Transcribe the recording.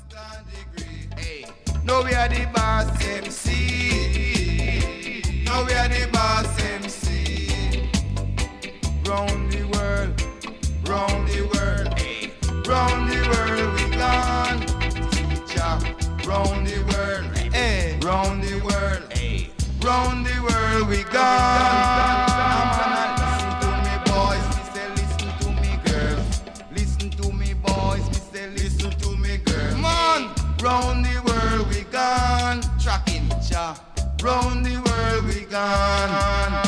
Hey, now we are the boss MC. Now we are the boss MC. Round the world, hey, round the world we gone. Teacher, round the world, hey, round the world, hey, round the world we gone. Listen to me boys, we say listen to me girls. Listen to me boys, we say listen to me girls. Come on, round the world we gone. Tracking, cha, round the world we gone.